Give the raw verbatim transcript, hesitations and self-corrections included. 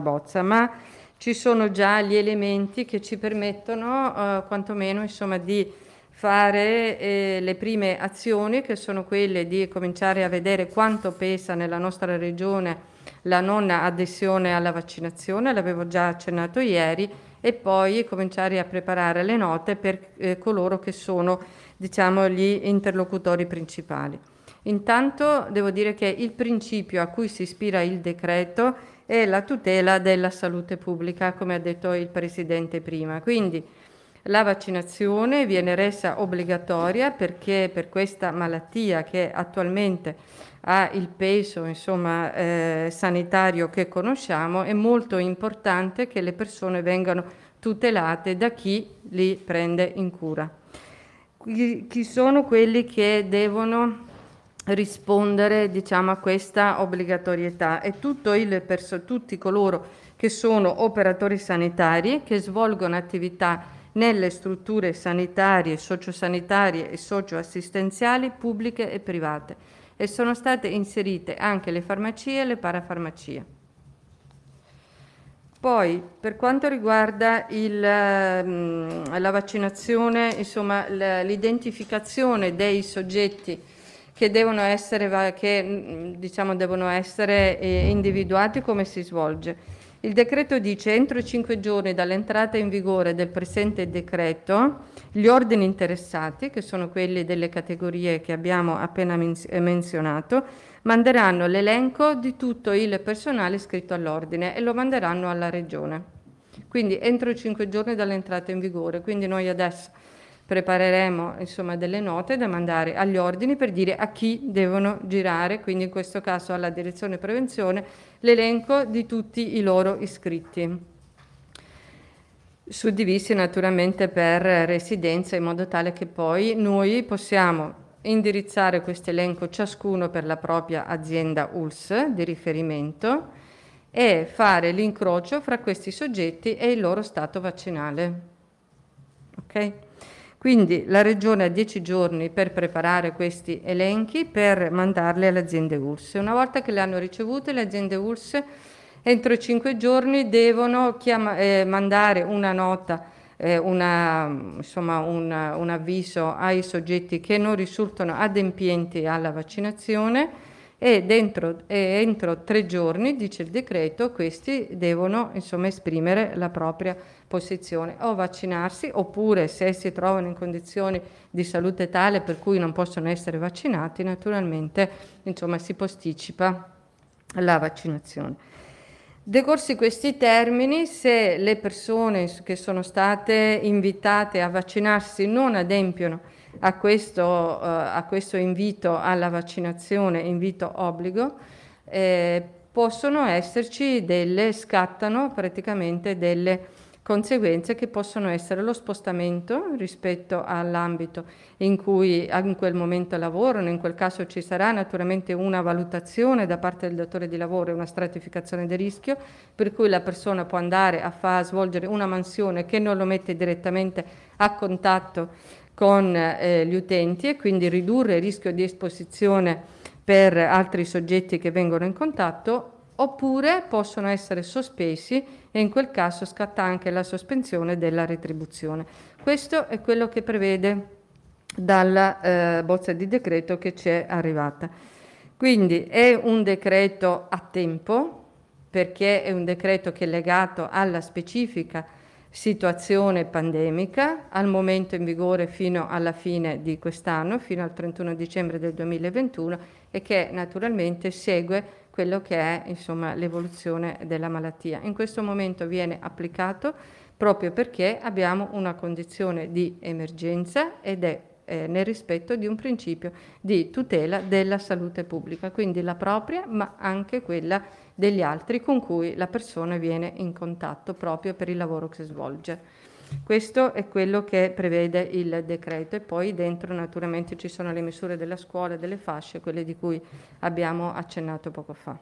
bozza, ma ci sono già gli elementi che ci permettono eh, quantomeno insomma, di fare eh, le prime azioni, che sono quelle di cominciare a vedere quanto pesa nella nostra regione la non adesione alla vaccinazione, l'avevo già accennato ieri, e poi cominciare a preparare le note per eh, coloro che sono, diciamo, gli interlocutori principali. Intanto devo dire che il principio a cui si ispira il decreto è la tutela della salute pubblica, come ha detto il Presidente prima. Quindi la vaccinazione viene resa obbligatoria perché per questa malattia, che attualmente ha il peso insomma, eh, sanitario che conosciamo, è molto importante che le persone vengano tutelate da chi li prende in cura. Chi, chi sono quelli che devono rispondere, diciamo, a questa obbligatorietà? È tutto il perso- tutti coloro che sono operatori sanitari, che svolgono attività nelle strutture sanitarie, sociosanitarie e socioassistenziali pubbliche e private, e sono state inserite anche le farmacie e le parafarmacie. Poi, per quanto riguarda il, la vaccinazione, insomma, l'identificazione dei soggetti che devono essere, che, diciamo, devono essere individuati, come si svolge? Il decreto dice: entro cinque giorni dall'entrata in vigore del presente decreto, gli ordini interessati, che sono quelli delle categorie che abbiamo appena menzionato, manderanno l'elenco di tutto il personale iscritto all'ordine e lo manderanno alla Regione. Quindi entro cinque giorni dall'entrata in vigore. Quindi noi adesso prepareremo insomma delle note da mandare agli ordini per dire a chi devono girare, quindi in questo caso alla direzione prevenzione, l'elenco di tutti i loro iscritti, suddivisi naturalmente per residenza, in modo tale che poi noi possiamo indirizzare questo elenco ciascuno per la propria azienda U L S di riferimento e fare l'incrocio fra questi soggetti e il loro stato vaccinale. Ok? Quindi la Regione ha dieci giorni per preparare questi elenchi per mandarli alle aziende U L S. Una volta che le hanno ricevute, le aziende U L S entro cinque giorni devono chiama- eh, mandare una nota, eh, una, insomma, un, un avviso ai soggetti che non risultano adempienti alla vaccinazione, e dentro, e entro tre giorni, dice il decreto, questi devono insomma esprimere la propria posizione, o vaccinarsi, oppure se si trovano in condizioni di salute tale per cui non possono essere vaccinati, naturalmente insomma si posticipa la vaccinazione. Decorsi questi termini, se le persone che sono state invitate a vaccinarsi non adempiono a questo, eh, a questo invito alla vaccinazione, invito obbligo, eh, possono esserci delle, scattano praticamente delle conseguenze che possono essere lo spostamento rispetto all'ambito in cui in quel momento lavorano. In quel caso ci sarà naturalmente una valutazione da parte del datore di lavoro e una stratificazione di rischio, per cui la persona può andare a far svolgere una mansione che non lo mette direttamente a contatto con eh, gli utenti, e quindi ridurre il rischio di esposizione per altri soggetti che vengono in contatto, oppure possono essere sospesi e in quel caso scatta anche la sospensione della retribuzione. Questo è quello che prevede dalla eh, bozza di decreto che ci è arrivata. Quindi è un decreto a tempo, perché è un decreto che è legato alla specifica situazione pandemica, al momento in vigore fino alla fine di quest'anno, fino al trentuno dicembre del duemilaventuno, e che naturalmente segue quello che è insomma l'evoluzione della malattia. In questo momento viene applicato proprio perché abbiamo una condizione di emergenza ed è eh, nel rispetto di un principio di tutela della salute pubblica, quindi la propria ma anche quella degli altri con cui la persona viene in contatto proprio per il lavoro che svolge. Questo è quello che prevede il decreto, e poi dentro naturalmente ci sono le misure della scuola, delle fasce, quelle di cui abbiamo accennato poco fa.